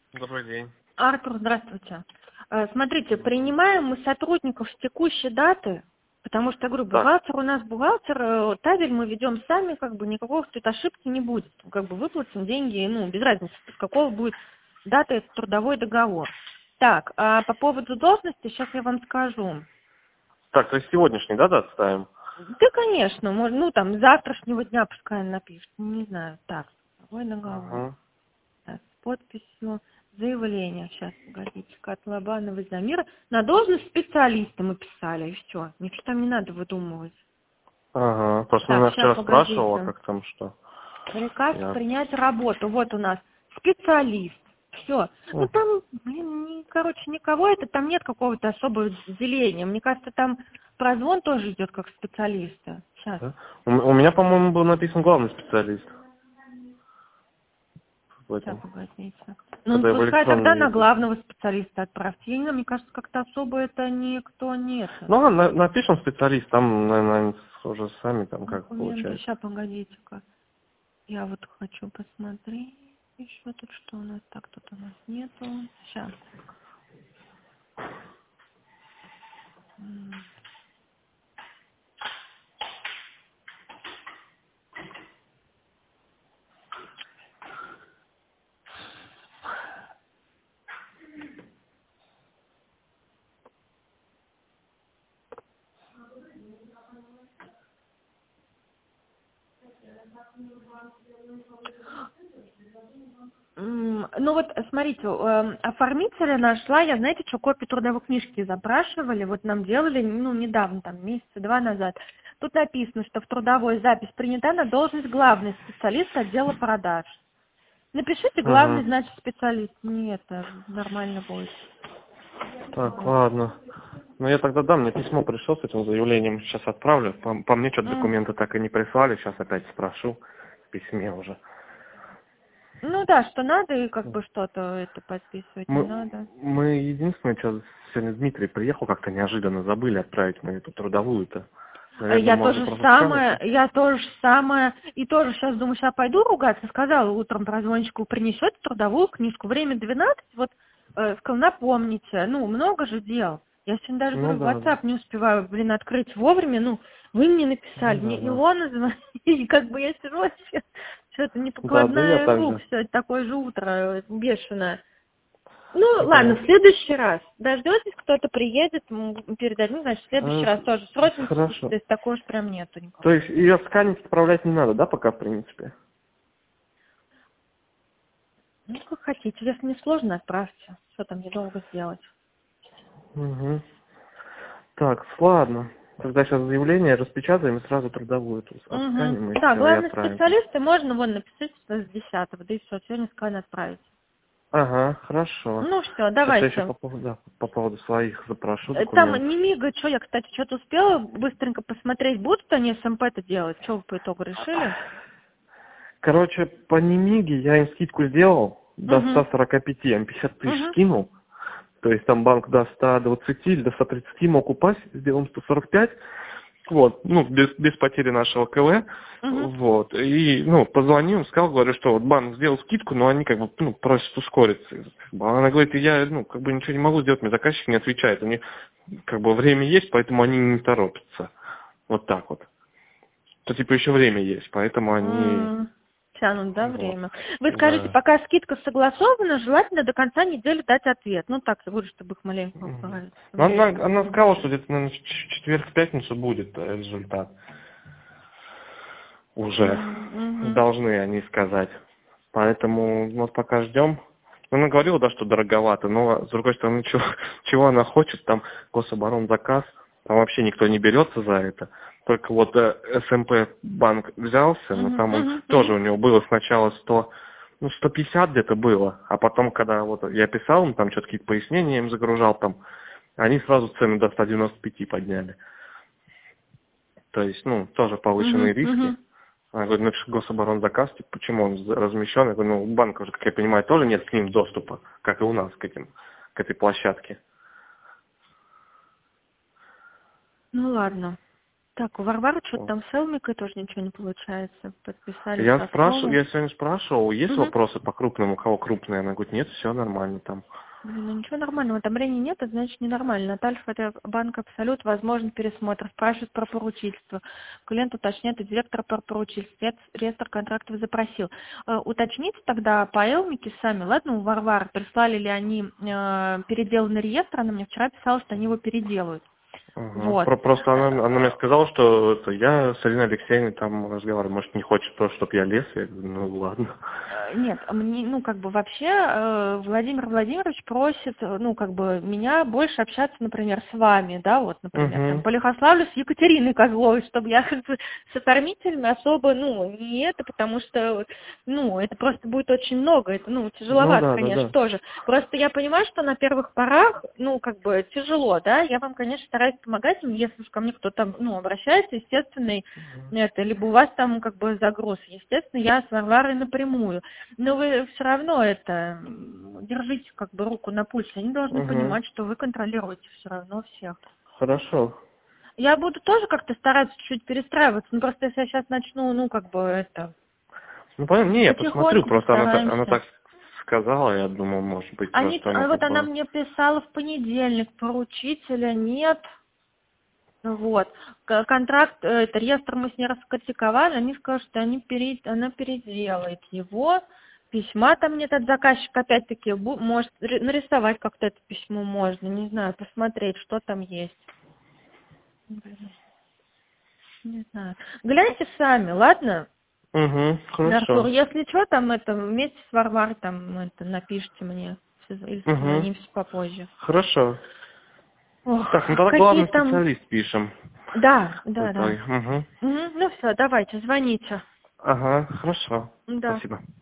Добрый день. Артур, здравствуйте. Смотрите, принимаем мы сотрудников с текущей даты, потому что, я говорю, Так, бухгалтер у нас бухгалтер, табель мы ведем сами, как бы никакого тут ошибки не будет. Как бы выплатим деньги, без разницы, с какого будет дата это трудовой договор. Так, а по поводу должности сейчас я вам скажу. то есть сегодняшний, да, ставим? Да, конечно, можно, там, с завтрашнего дня пускай напишет, не знаю. Так, трудовой договор. Ага. Так, с подписью заявления. Сейчас, погодите, Котлобанова Замира. На должность специалиста мы писали, и все. Ничего там не надо выдумывать. Ага. Просто Так, она сейчас, вчера спрашивала, погодите. как там что. Приказ Я... принять работу. Вот у нас специалист. Все. Ну М, там, никого это, там нет какого-то особого деления. Мне кажется, там прозвон тоже идет как специалиста. Сейчас. да? У меня, по-моему, был написан главный специалист в Сейчас, этом. погодите. Когда я в Пускай тогда электронный на видел. главного специалиста отправьте. Я не знаю, мне кажется, как-то особо это никто не это. Ну, напишем специалист, там, наверное, уже сами там как Документы. получается. Сейчас, погодите-ка. Я вот хочу посмотреть. Еще тут что у нас? Так, тут у нас нету. Сейчас. Ну вот, смотрите, оформителя нашла, я, знаете, что, копию трудовой книжки запрашивали, вот нам делали, недавно, там, месяца два назад. Тут написано, что в трудовой запись принята на должность главный специалист отдела продаж. Напишите главный, Угу. значит, специалист. Нет, это нормально будет. Так, Вот. ладно. Ну, я тогда дам, мне письмо пришло с этим заявлением, сейчас отправлю. По мне что-то М. документы так и не прислали, сейчас опять спрошу в письме уже. Ну да, что надо, и как бы что-то это подписывать не Мы, надо. мы единственное, что сегодня Дмитрий приехал, как-то неожиданно забыли отправить мы эту трудовую-то. Наверное, можно просто скануть. Я тоже самое, и тоже сейчас думаю, сейчас пойду ругаться, сказала утром прозвончику, принесет трудовую книжку, время 12, вот, сказал, напомните, много же дел. Я сегодня даже, Ну говорю, в да, да. WhatsApp не успеваю, открыть вовремя, вы мне написали, Ну мне да, да. Илона звонит, и как бы я сижу вообще, что-то Да, я непокладная рук, также. все, такое же утро бешеное. Ладно, Да. в следующий раз. Дождетесь, кто-то приедет, передадим, значит, в следующий Э, раз тоже. Срочности Хорошо. здесь такой уж прям нету То никакой. есть ее сканить, отправлять не надо, да, пока, в принципе? Как хотите. Если не сложно, отправьте. Что там недолго сделать. Угу. Так, ладно. Тогда сейчас заявление распечатаем и сразу трудовую тут Угу. отсканим и Да, все, и главный отправим. специалист, и можно написать что с 10-го, да и все, сегодня скан отправить. Ага, хорошо. Ну все, Сейчас я еще давайте. по поводу своих запрошу Там документов. не мигает, что я, кстати, что-то успела быстренько посмотреть, будут они СМП-то делать, что вы по итогу решили? Короче, по Немиге я им скидку сделал до Угу. 145, я им 50 тысяч Угу. скинул. То есть там банк до 120 или до 130 мог упасть, сделаем 145. Вот, без потери нашего КВ. Угу. Вот. И, позвонил, сказал, говорю, что вот банк сделал скидку, но они как бы, просят ускориться. Она говорит, я, как бы ничего не могу сделать, мне заказчик не отвечает. У них, как бы, время есть, поэтому они не торопятся. Вот так вот. То, типа, еще время есть, поэтому они, Тянут, да, вот, время. Вы скажите, да. пока скидка согласована, желательно до конца недели дать ответ. Так, я говорю, чтобы их маленько, как Мгм. говорится, Ну, время она было. сказала, что где-то, наверное, в четверг-пятницу будет результат. Уже Угу. должны они сказать. Поэтому вот пока ждем. Она говорила, да, что дороговато, но с другой стороны, чего она хочет, там гособоронзаказ, там вообще никто не берется за это. Только вот СМП банк взялся, но Угу. там он Угу. тоже Угу. у него было сначала 150 где-то было, а потом, когда вот я писал, он там что-то какие-то пояснения им загружал там, они сразу цены до 195 подняли. То есть, тоже повышенные Угу. риски. Угу. Она говорит, напиши гособоронзаказ, типа, почему он размещен? Я говорю, у банка уже, как я понимаю, тоже нет к ним доступа, как и у нас к этой площадке. Ладно. Так, у Варвары что-то Вот. там с Элмикой тоже ничего не получается. Подписали Я софтом. сегодня спрашивал, есть Мгм. вопросы по крупным, у кого крупные? Она говорит, нет, все нормально там. Блин, ну ничего нормального. Одобрения нет, это значит ненормально. От Альфа это банк Абсолют, возможен пересмотр. Спрашивает про поручительство. Клиент уточняет, и директор про поручительство. Реестр контрактов запросил. Уточните тогда по Элмике сами, ладно, у Варвары, прислали ли они переделанный реестр. Она мне вчера писала, что они его переделают. Ага. Вот. Просто она мне сказала, что я с Ариной Алексеевной там разговариваю, может, не хочет то, чтобы я лез. Я говорю, ну ладно. Нет, мне, ну, как бы вообще Владимир Владимирович просит, ну, как бы меня больше общаться, например, с вами, да, вот, например, там, Угу. по Лихославлю с Екатериной Козловой, чтобы я как бы с оформителями особо, ну, не это, потому что, ну, это просто будет очень много, это, ну, Ну тяжеловато, да, да, конечно, да. тоже. Просто я понимаю, что на первых порах, ну, как бы тяжело, да, я вам, конечно, стараюсь помогать, если уж ко мне кто-то, ну, обращается, естественно, это, либо у вас там, как бы, загруз, естественно, я с Варварой напрямую. Но вы все равно это держите как бы руку на пульсе. Они должны Угу. понимать, что вы контролируете все равно всех. Хорошо. Я буду тоже как-то стараться чуть-чуть перестраиваться, но просто если я сейчас начну, ну, как бы это, Ну, понятно, не, я посмотрю, потихоньку просто она постараемся. так сказала, я думал, может быть, Они, просто она как вот она бы... мне писала в понедельник, поручителя нет. Вот. Контракт, это реестр мы с ней раскритиковали, они сказали, что она переделает его. Письма там нет от заказчика, опять-таки, может нарисовать как-то это письмо можно, не знаю, посмотреть, что там есть. Блин, не знаю. Гляньте сами, ладно? Угу, Артур, хорошо. если что, там это вместе с Варварой там это напишите мне или Угу. созвонимся попозже. Хорошо. Ох, Так, ну тогда какие главный там... специалист пишем. Да, В да, да. итоге. Угу. Ну все, давайте, звоните. Ага, хорошо. Да. Спасибо.